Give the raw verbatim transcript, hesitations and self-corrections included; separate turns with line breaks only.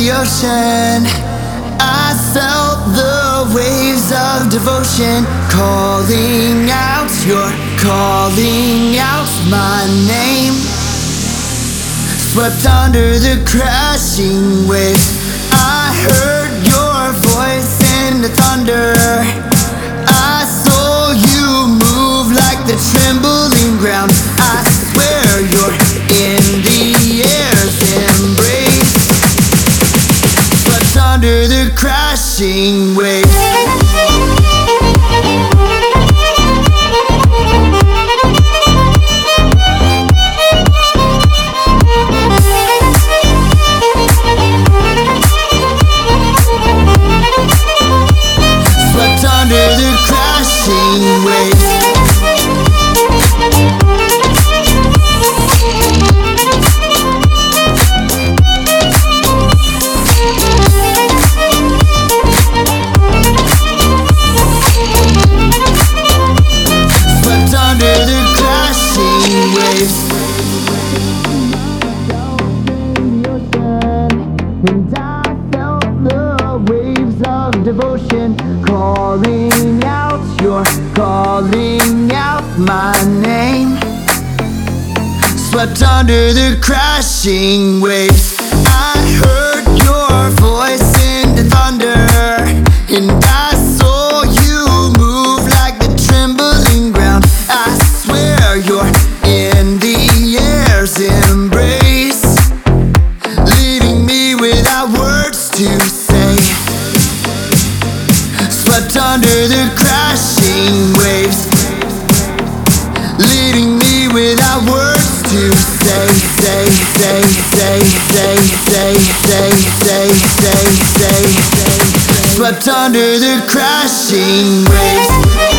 the ocean. I felt the waves of devotion calling out, you're calling out my name. Swept under the crashing waves, I heard your voice in the thunder. I saw you move like the trembling ground. I swear you're in the air's embrace. Swept under the crashing waves. Under the crashing waves. Swept under the crashing waves. And I felt the waves of devotion calling out, you're calling out my name. Swept under the crashing waves, I heard your voice in the thunder. And I saw you move like the trembling ground. I swear you're in the air's embrace, leaving me without words to say. Swept under the crashing waves, leaving me without words to say, say, say, say, say, say, say, say, say, say, say. Swept under the crashing waves.